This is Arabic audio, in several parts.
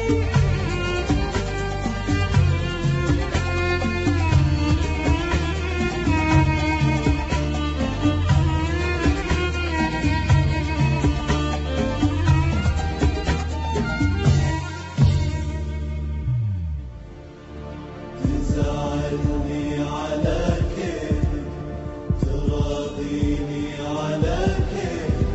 تزعلني على كيفك، تراضيني على كيفك،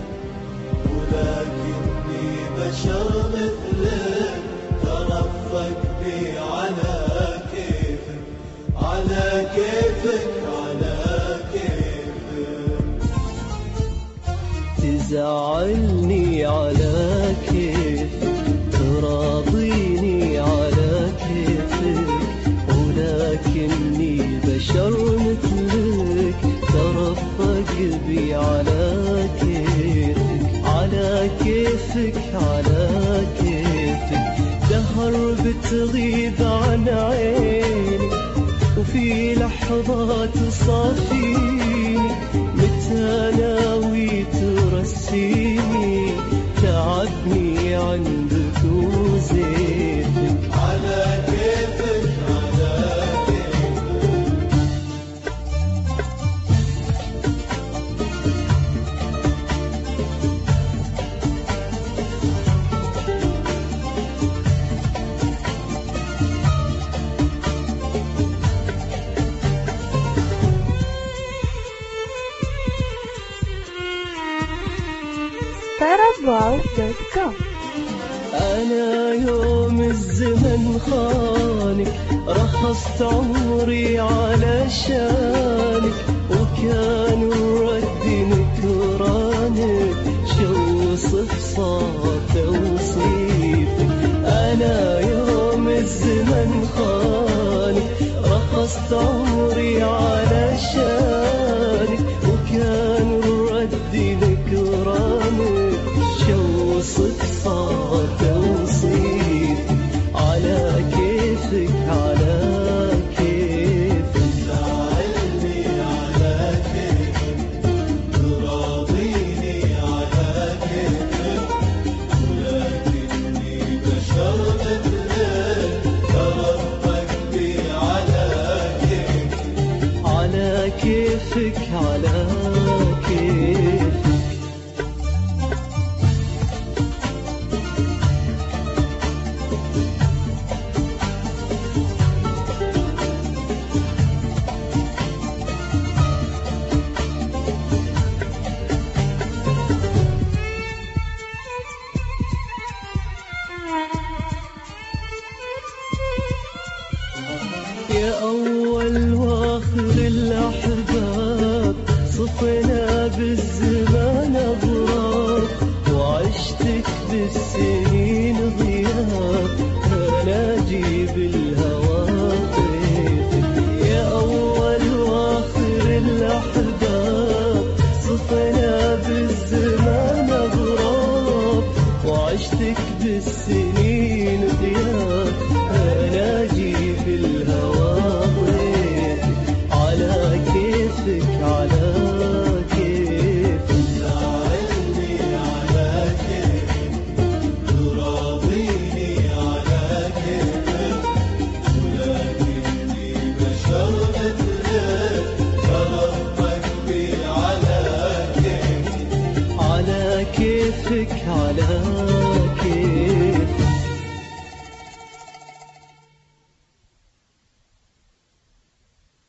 ولكني بشر مثلك، ترفق بي على كيفك، على كيفك، على كيفك. تزعلني على كيفك، تراضيني على كيفك، ولكني بشر مثلك، ترفق بي على كيفك، على كيفك، على كيفك. دهر بتغيب عن عيني، وفي لحظات تصافيني، متى ناوي ترسيني، تعبني عندك وزيتك. على كيفك، على كيفك. starofwow.com. أنا يوم الزمن خانك، رخصت عمري علشانك، وكان الرد نكرانك، شو وصف صار توصيفك. أنا يوم الزمن خانك، رخصت عمري علشانك، وكان الرد نكرانك، شو وصف صار توصيف. على كيفك، على كيفك. تزعلني على كيفك، تراضيني على كيفك، ولكني بشر مثلك، ترفق بي على كيفك، على كيفك، على كيفك. يا أول وآخر الأحباب، صفنا بالزمان أغراب، وعشتك بالسنين ضياب، أنا أجيب الهوى طيفك. يا أول وآخر الأحباب، صفنا بالزمان أغراب، وعشتك بالسنين ضياب، أنا أجيب الهوى طيفك. على كيفك، على كيفك. تزعلني على كيفك، تراضيني على كيفك، ولكني بشر مثلك، ترفق بي على كيفك، على كيفك، على كيفك.